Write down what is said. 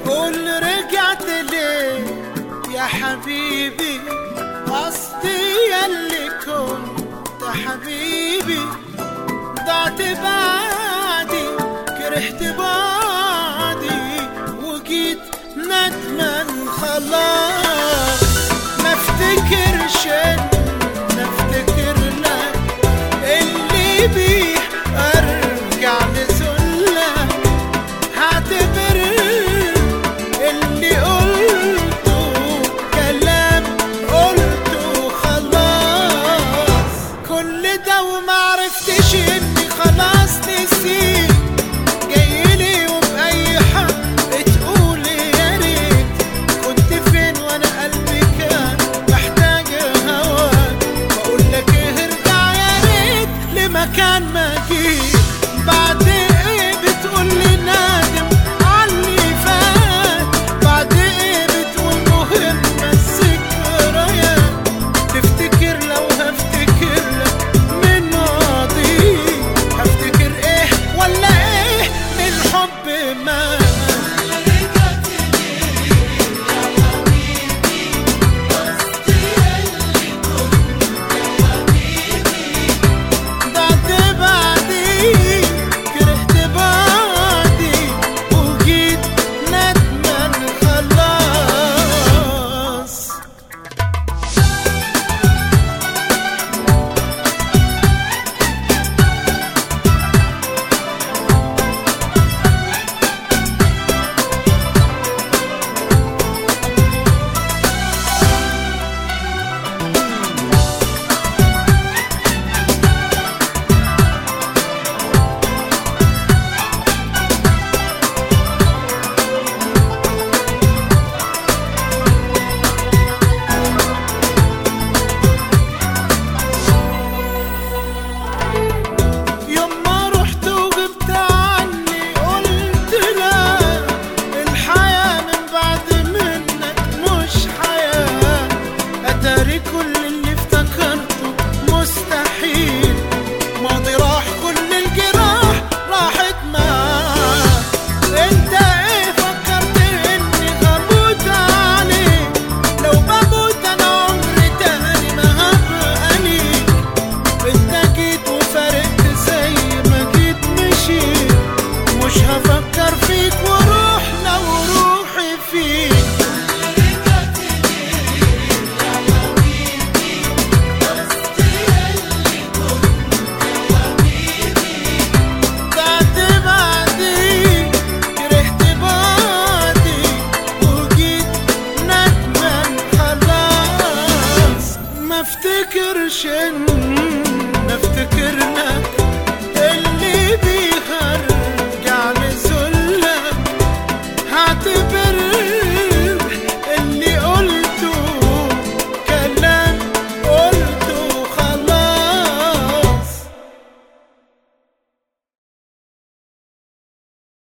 قول رجعت ليه يا حبيبي، قصدي ياللي كنت حبيبي. ضعت بعدي، كرهت بعدي، وجيت ندمان خلاص. ما افتكرش ما افتكر لك اللي بيه ارجع لذلك. هعتبر اللي قلته كلام قلته خلاص. كل ده ومعرفتش اني خلاص نسيت. جايلي وبأي حق تقولي يا ريت كنت فين وانا قلبي كان محتاج هواك. بقولك ايه ارجع يا ريت لمكان ما جيت. بعد ايه بتقولي نادم عاللي فات؟ بعد ايه بتقول مهمة الذكريات؟ تفتكر لو هفتكر لك من ماضي، هفتكر ايه ولا ايه من حب ما ضعت بعدي، كرهت بعدي، وجيت ندمان خلاص. يوم ما رحت وغبت عني قلت لا، الحياة من بعد منك مش حياة. أتاري كل اللي افتكرته مستحيل. ماضي راح، كل الجراح راحت معاه. انت ايه فكرت اني هموت عليك؟ لو بموت انا عمري تاني ما هبقى ليك. انت جيت وفارقت زي ما جيت مشيت. مش هفكر فيك واروح لو روحي فيك. ضعت بعدي، كرهت بعدي، وجيت ندمان خلاص. ما افتكرش